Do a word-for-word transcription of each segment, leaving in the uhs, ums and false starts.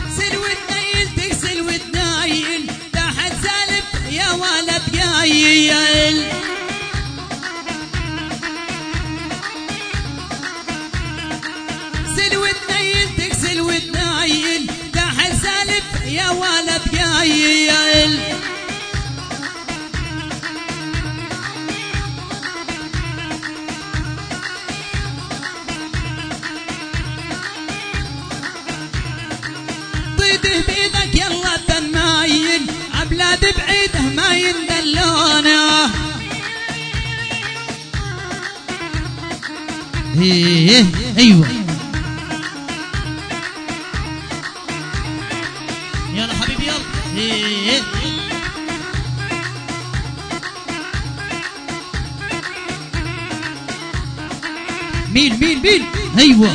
سلوى النيل تغسل وتنايل تحت سالف يا ولد قايل. سلوى النيل تغسل وتنايل تحت سالف يا ولد قايل. بيدك يلا تنايل عبلاد بعيده ما يندلونه. ايه ايوه يلا حبيبي يلا. ايه مين مين مين ايوه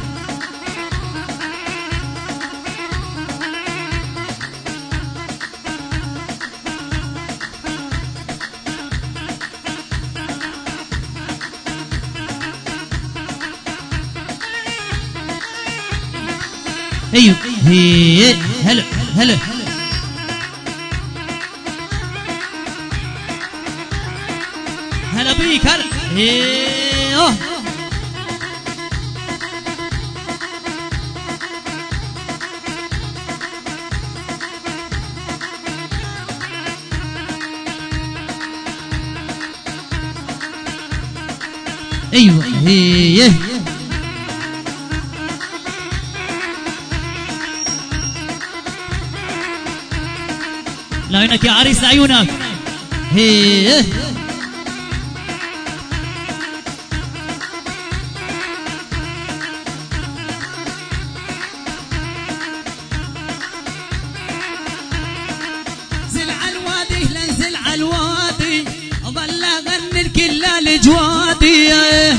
ايوه هي هلا هلا هلا بيك هلا. ايه ايوه هي لعينك يا عريس لعيونك. هي زل عالوادي لنزل عالوادي ظل اغني الكل الجوادي.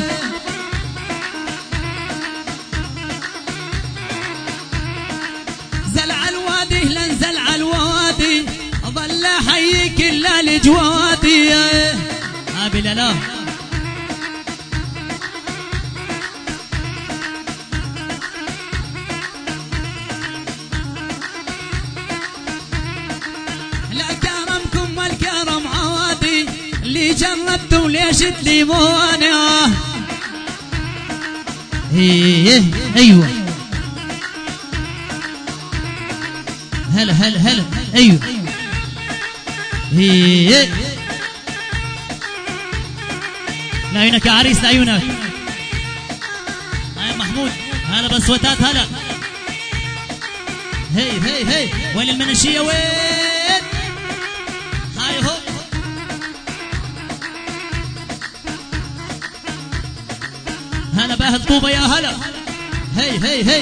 زل عالوادي لنزل عالوادي ظل حي كل الجوادي. ابي لا لا لا كرمكم والكرم عادي اللي جربتوا ليش تليمونه. ايه ايوه هلا هلا هلا ايوه هي لعينك يا عريس لعيونك. هاي محمود هلا بسوتات هلا. هي هي هي وين المنشية وين؟ هاي هو هلا باهل طوبة يا هلا. هي هي هي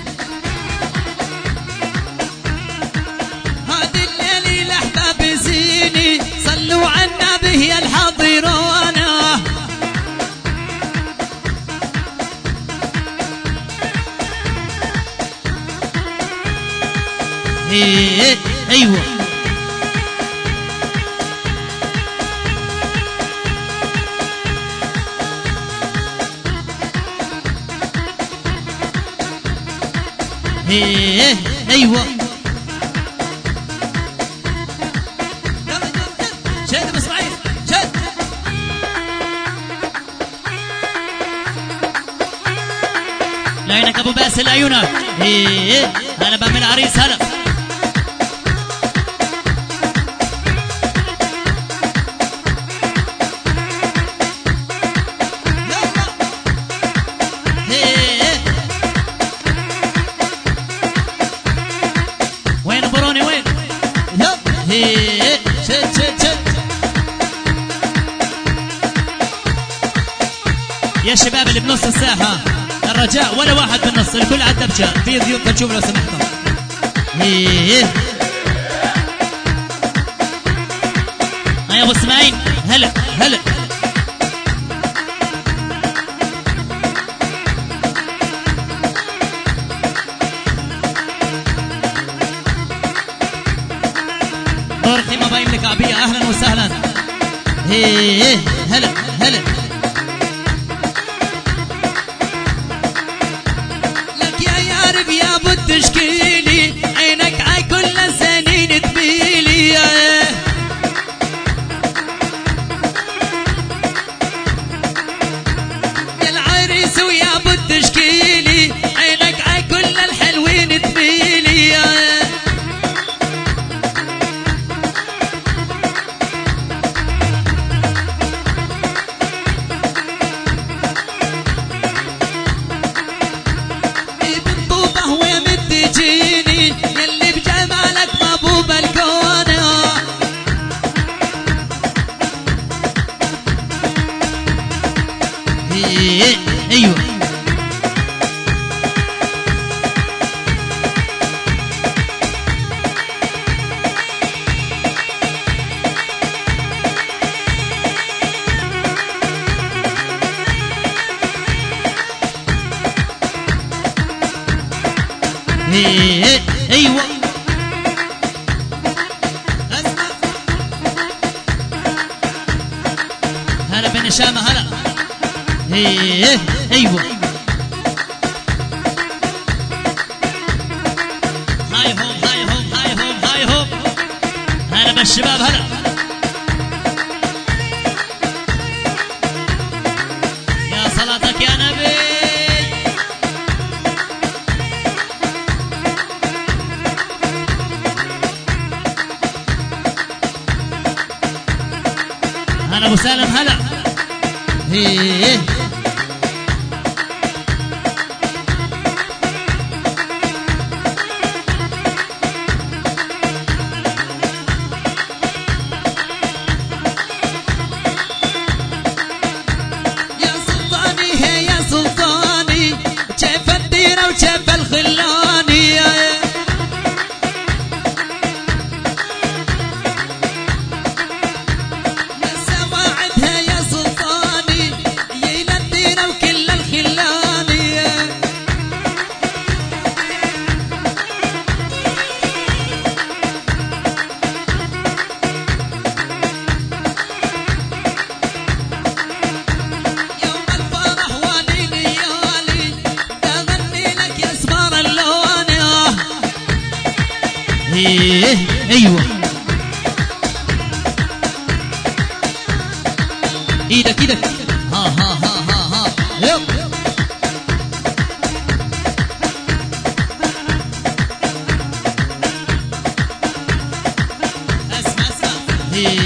هذه الليلة الأحباب زيني صلوا على النبي يا الحاضرون. ايه ايوه ايه ايوه شد ابو اسماعيل شد. لعينك ابو باسل عيونك. ايه هلا بام العريس هلا. وين بروني وين؟ هي شد شد شد يا شباب اللي بنص الساحة الرجاء ولا واحد بالنص الكل على الدبشة. في ضيوف بنشوف لو سمحتم. هي هيا ابو اسماعيل هلا هلا. دور خيمة باين لك عبية اهلا وسهلا. هي هلا هلا لك يا يارب يا ابو التشكيلي هي ايوه اسمع هلا بن شامة هلا هي ايوه هاي هوم هاي هوم هاي هوم هاي هوم هلا بالشباب هلا يا صلاتك يا نبي هلا ابو سالم هلا هي يا سلطاني هي يا سلطاني كيف الديرة وكيف الخلاني سواعدها يا سلطاني يا الديرة وكل الخلاني يوم الفرح واني ليالي اغني لك يا اسمر اللون هي ايوه ايدك ايدك ها ها ها ها ها يب اسمع اسمع هي